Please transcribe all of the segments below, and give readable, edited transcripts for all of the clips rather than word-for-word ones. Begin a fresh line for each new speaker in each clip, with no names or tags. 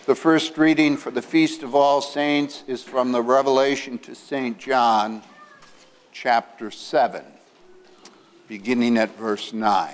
The first reading for the Feast of All Saints is from the Revelation to St. John, chapter 7, beginning at verse 9.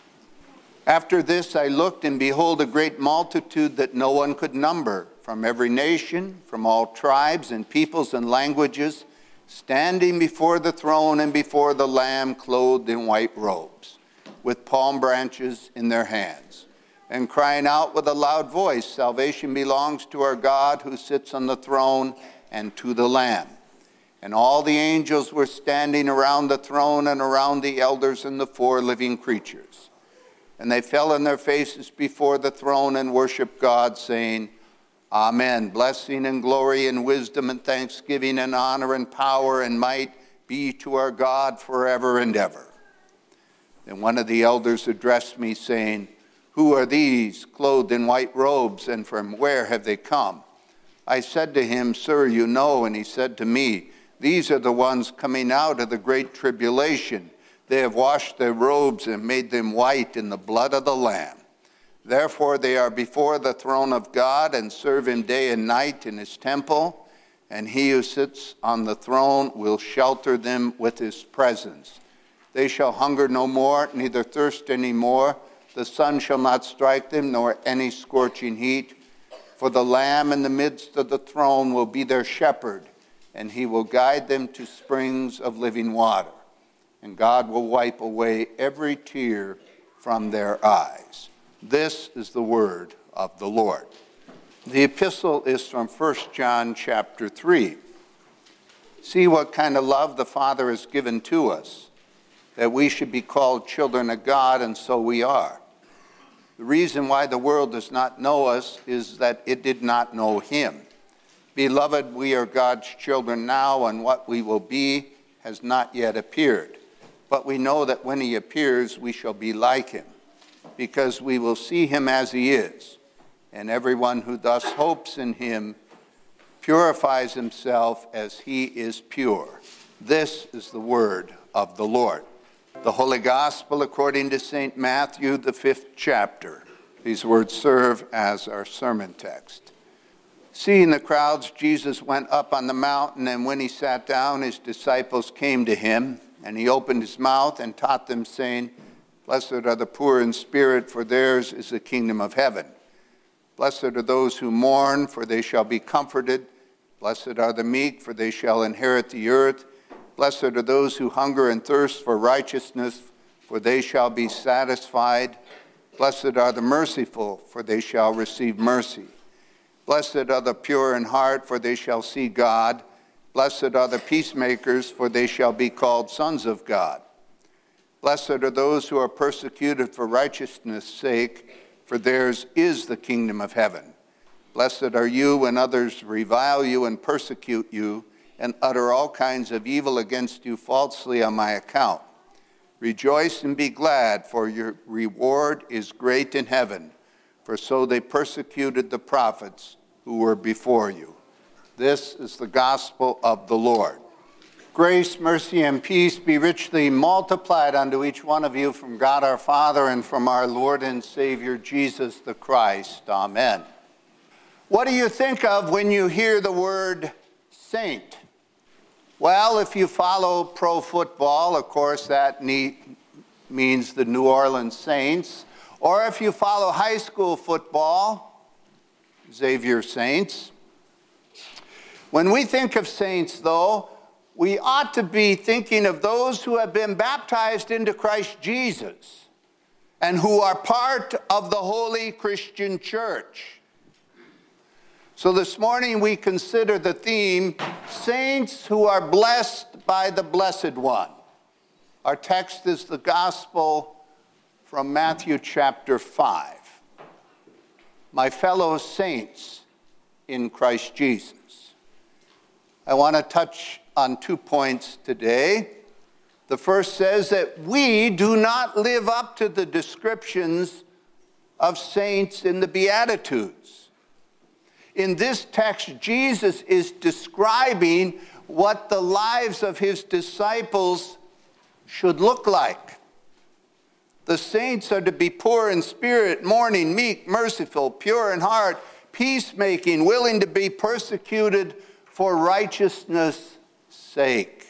After this I looked, and behold, a great multitude that no one could number, from every nation, from all tribes and peoples and languages, standing before the throne and before the Lamb, clothed in white robes, with palm branches in their hands, and crying out with a loud voice, "Salvation belongs to our God who sits on the throne and to the Lamb." And all the angels were standing around the throne and around the elders and the four living creatures. And they fell on their faces before the throne and worshiped God, saying, "Amen. Blessing and glory and wisdom and thanksgiving and honor and power and might be to our God forever and ever." Then one of the elders addressed me, saying, "Who are these clothed in white robes, and from where have they come?" I said to him, "Sir, you know." And he said to me, "These are the ones coming out of the great tribulation. They have washed their robes and made them white in the blood of the Lamb. Therefore they are before the throne of God and serve him day and night in his temple, and he who sits on the throne will shelter them with his presence. They shall hunger no more, neither thirst any more. The sun shall not strike them, nor any scorching heat. For the Lamb in the midst of the throne will be their shepherd, and he will guide them to springs of living water. And God will wipe away every tear from their eyes." This is the word of the Lord. The epistle is from 1 John chapter 3. See what kind of love the Father has given to us, that we should be called children of God, and so we are. The reason why the world does not know us is that it did not know him. Beloved, we are God's children now, and what we will be has not yet appeared. But we know that when he appears, we shall be like him, because we will see him as he is. And everyone who thus hopes in him purifies himself as he is pure. This is the word of the Lord. The Holy Gospel according to St. Matthew, the 5th chapter. These words serve as our sermon text. Seeing the crowds, Jesus went up on the mountain, and when he sat down, his disciples came to him, and he opened his mouth and taught them, saying, "Blessed are the poor in spirit, for theirs is the kingdom of heaven. Blessed are those who mourn, for they shall be comforted. Blessed are the meek, for they shall inherit the earth. Blessed are those who hunger and thirst for righteousness, for they shall be satisfied. Blessed are the merciful, for they shall receive mercy. Blessed are the pure in heart, for they shall see God. Blessed are the peacemakers, for they shall be called sons of God. Blessed are those who are persecuted for righteousness' sake, for theirs is the kingdom of heaven. Blessed are you when others revile you and persecute you, and utter all kinds of evil against you falsely on my account. Rejoice and be glad, for your reward is great in heaven, for so they persecuted the prophets who were before you." This is the gospel of the Lord. Grace, mercy, and peace be richly multiplied unto each one of you from God our Father and from our Lord and Savior Jesus the Christ. Amen. What do you think of when you hear the word saint? Well, if you follow pro football, of course, that means the New Orleans Saints. Or if you follow high school football, Xavier Saints. When we think of saints, though, we ought to be thinking of those who have been baptized into Christ Jesus and who are part of the Holy Christian Church. So this morning we consider the theme, Saints who are blessed by the Blessed One. Our text is the Gospel from Matthew chapter 5. My fellow saints in Christ Jesus. I want to touch on 2 points today. The first says that we do not live up to the descriptions of saints in the Beatitudes. In this text, Jesus is describing what the lives of his disciples should look like. The saints are to be poor in spirit, mourning, meek, merciful, pure in heart, peacemaking, willing to be persecuted for righteousness' sake.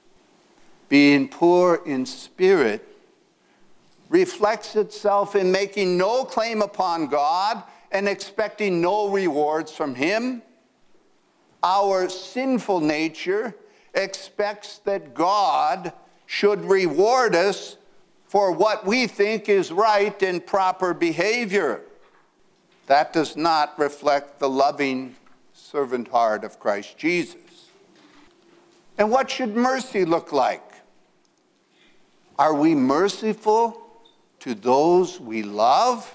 Being poor in spirit reflects itself in making no claim upon God and expecting no rewards from Him. Our sinful nature expects that God should reward us for what we think is right and proper behavior. That does not reflect the loving servant heart of Christ Jesus. And what should mercy look like? Are we merciful to those we love?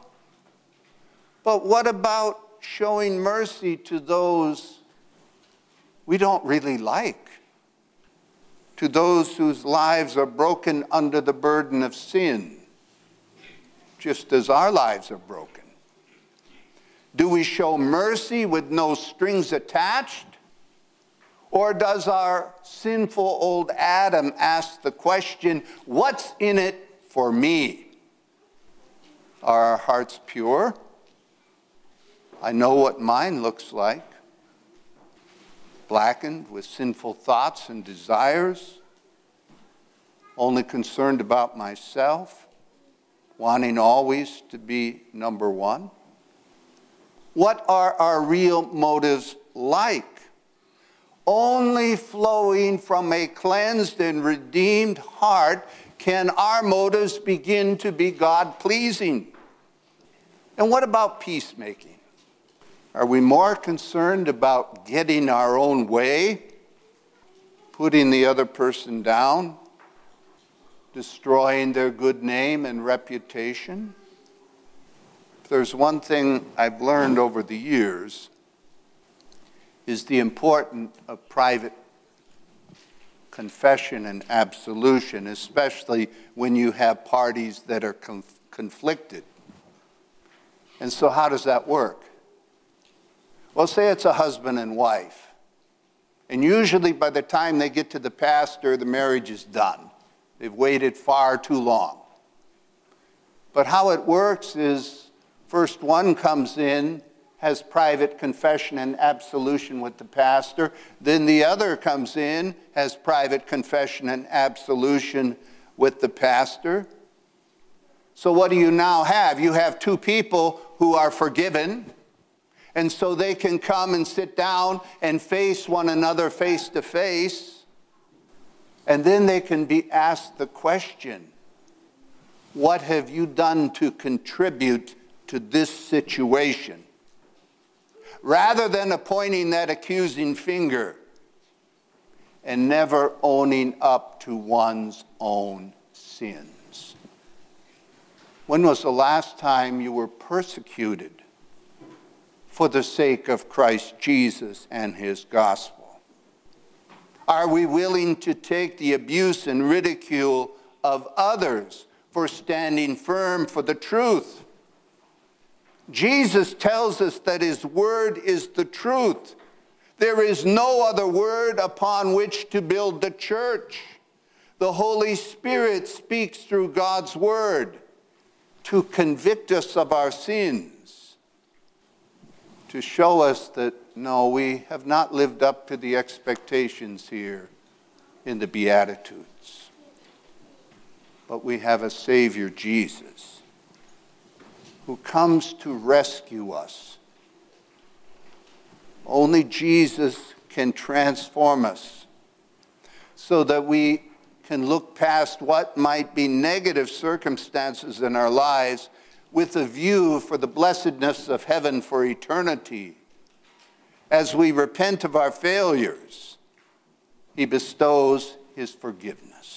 But what about showing mercy to those we don't really like? To those whose lives are broken under the burden of sin, just as our lives are broken? Do we show mercy with no strings attached? Or does our sinful old Adam ask the question, what's in it for me? Are our hearts pure? I know what mine looks like. Blackened with sinful thoughts and desires, only concerned about myself, wanting always to be number one. What are our real motives like? Only flowing from a cleansed and redeemed heart can our motives begin to be God-pleasing. And what about peacemaking? Are we more concerned about getting our own way, putting the other person down, destroying their good name and reputation? If there's one thing I've learned over the years, is the importance of private confession and absolution, especially when you have parties that are conflicted. And so how does that work? Well, say it's a husband and wife. And usually by the time they get to the pastor, the marriage is done. They've waited far too long. But how it works is first one comes in, has private confession and absolution with the pastor. Then the other comes in, has private confession and absolution with the pastor. So what do you now have? You have two people who are forgiven, and so they can come and sit down and face one another face to face. And then they can be asked the question, what have you done to contribute to this situation? Rather than pointing that accusing finger and never owning up to one's own sins. When was the last time you were persecuted for the sake of Christ Jesus and His gospel? Are we willing to take the abuse and ridicule of others for standing firm for the truth? Jesus tells us that His word is the truth. There is no other word upon which to build the church. The Holy Spirit speaks through God's word to convict us of our sins, to show us that, no, we have not lived up to the expectations here in the Beatitudes. But we have a Savior, Jesus, who comes to rescue us. Only Jesus can transform us so that we can look past what might be negative circumstances in our lives with a view for the blessedness of heaven for eternity. As we repent of our failures, He bestows His forgiveness.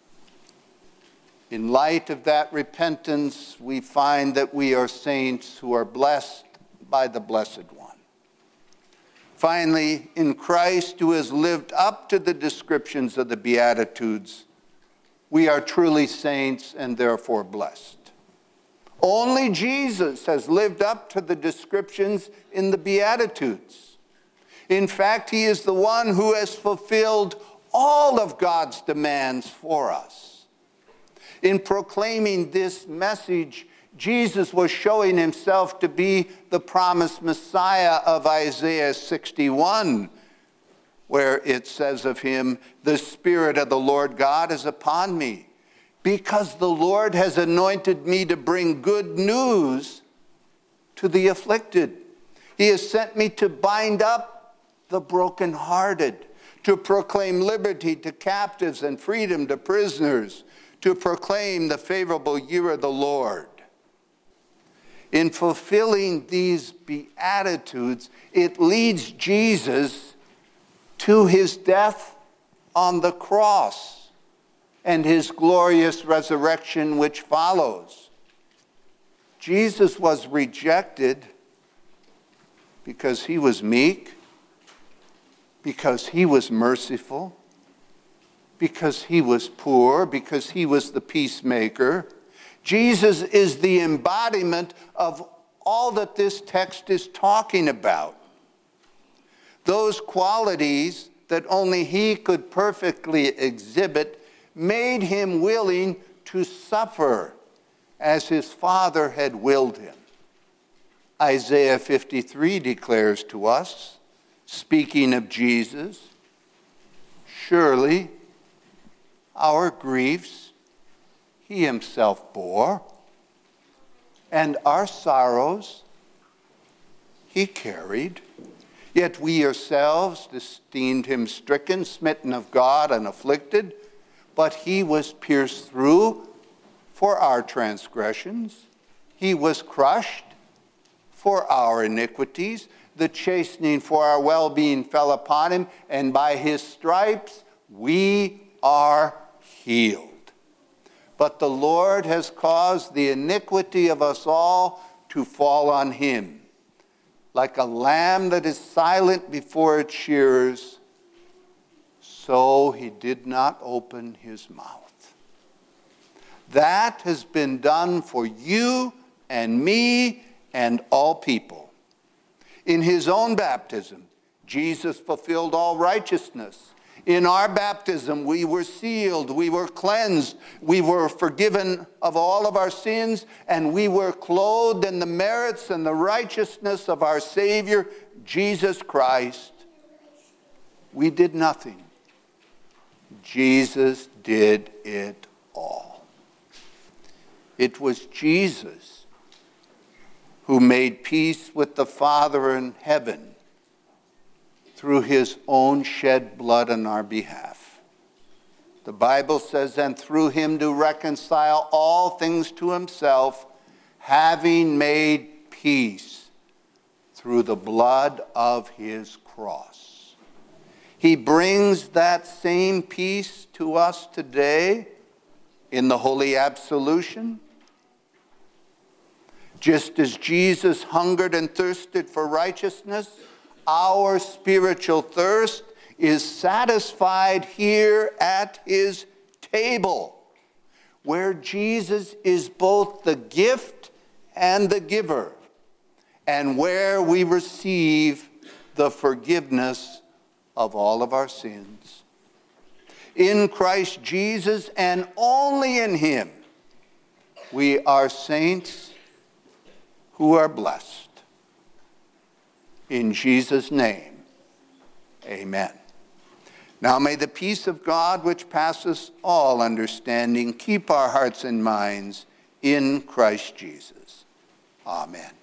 In light of that repentance, we find that we are saints who are blessed by the Blessed One. Finally, in Christ, who has lived up to the descriptions of the Beatitudes, we are truly saints and therefore blessed. Only Jesus has lived up to the descriptions in the Beatitudes. In fact, He is the one who has fulfilled all of God's demands for us. In proclaiming this message, Jesus was showing himself to be the promised Messiah of Isaiah 61, where it says of him, "The Spirit of the Lord God is upon me, because the Lord has anointed me to bring good news to the afflicted. He has sent me to bind up the brokenhearted, to proclaim liberty to captives and freedom to prisoners, to proclaim the favorable year of the Lord." In fulfilling these beatitudes, it leads Jesus to his death on the cross and his glorious resurrection which follows. Jesus was rejected because he was meek, because he was merciful, because he was poor, because he was the peacemaker. Jesus is the embodiment of all that this text is talking about. Those qualities that only he could perfectly exhibit made him willing to suffer as his Father had willed him. Isaiah 53 declares to us, speaking of Jesus, "Surely our griefs he himself bore, and our sorrows he carried. Yet we ourselves esteemed him stricken, smitten of God, and afflicted. But he was pierced through for our transgressions. He was crushed for our iniquities. The chastening for our well-being fell upon him, and by his stripes we are healed. But the Lord has caused the iniquity of us all to fall on him. Like a lamb that is silent before its shearers, so he did not open his mouth." That has been done for you and me and all people. In his own baptism, Jesus fulfilled all righteousness. In our baptism, we were sealed, we were cleansed, we were forgiven of all of our sins, and we were clothed in the merits and the righteousness of our Savior, Jesus Christ. We did nothing. Jesus did it all. It was Jesus who made peace with the Father in heaven through his own shed blood on our behalf. The Bible says, "And through him to reconcile all things to himself, having made peace through the blood of his cross." He brings that same peace to us today in the Holy Absolution. Just as Jesus hungered and thirsted for righteousness, our spiritual thirst is satisfied here at his table, where Jesus is both the gift and the giver, and where we receive the forgiveness of all of our sins. In Christ Jesus, and only in him, we are saints who are blessed. In Jesus' name, amen. Now may the peace of God, which passes all understanding, keep our hearts and minds in Christ Jesus. Amen.